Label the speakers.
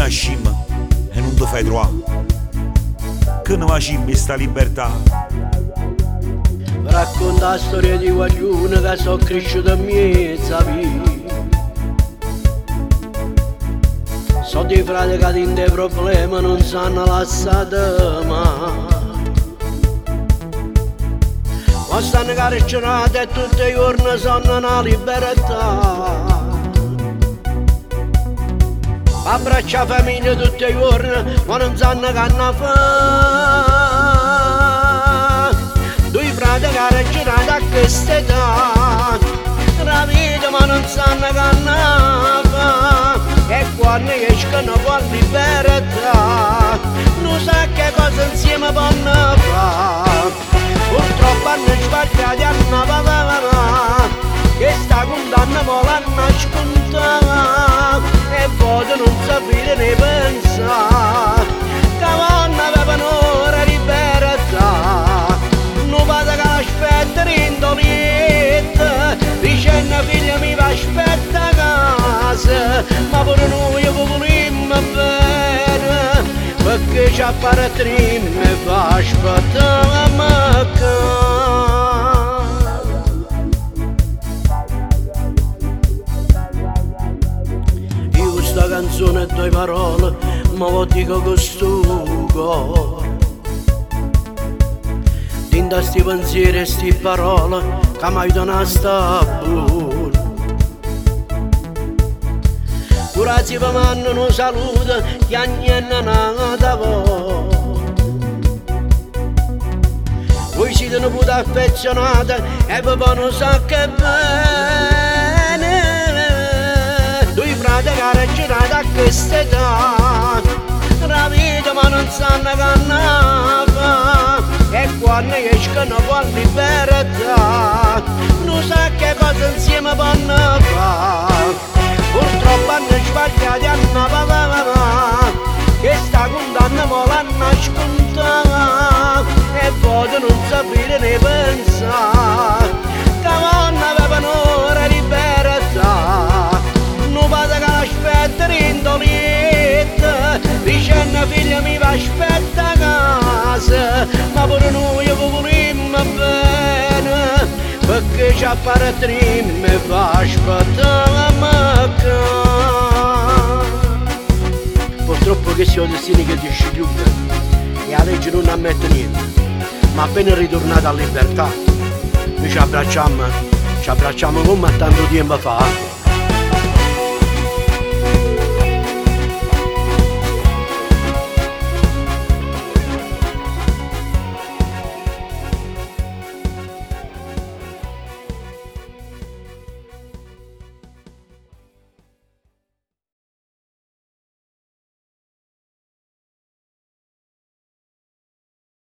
Speaker 1: nascimmo e non ti fai trovare. Che ne facciamo sta libertà?
Speaker 2: Racconta la storia di qualcuno che sono cresciuto in mezza vita. So dei frati che in dei problemi non sanno lasciare mai. Ma stanno carcerati e tutti i giorni sono una libertà. Abbraccia la famiglia tutti i giorni ma non sanno che hanno fa. Due frati carcerati a questa età, la vita ma non sanno che hanno fa. E quando escono con libertà non sa che cosa insieme vanno fare. Purtroppo hanno sbagliato e hanno parlato che sta condanna me l'hanno scontata. E voi non sapete ne pensare che vanno avevano ora libertà. Non vado che aspetta in doletta dicendo figlia mi va aspetta a casa. Ma pure noi vogliamo bene perché ci appare me fa aspettare a me. Io questa canzone e due parole ma lo dico con sto cuore. Tinta sti pensieri e sti parole che mi aiutano a sta buono. Grazie per manno non saluta che a niente nata voi. Voi siete una puta affezionata e papà non sa che bene. Due frati carcerati a questa età, la vita ma non sanno che hanno fa. E quando escono con libertà non sa che cosa insieme vanno fare. Purtroppo hanno sbagliato e hanno parlato che sta condanna me l'hanno scontata. E voi non sapete ne pensare che vanno avevano ora libertà. Non vado che aspetta in doletta dicendo figlia mi va aspetta a casa. Ma pure noi vogliamo bene perché ci appare me fa aspettare a me. Purtroppo che siamo destini che ti scigliuta e la legge non ammette niente. Ma appena ritornata a libertà noi ci abbracciamo come tanto tempo fa.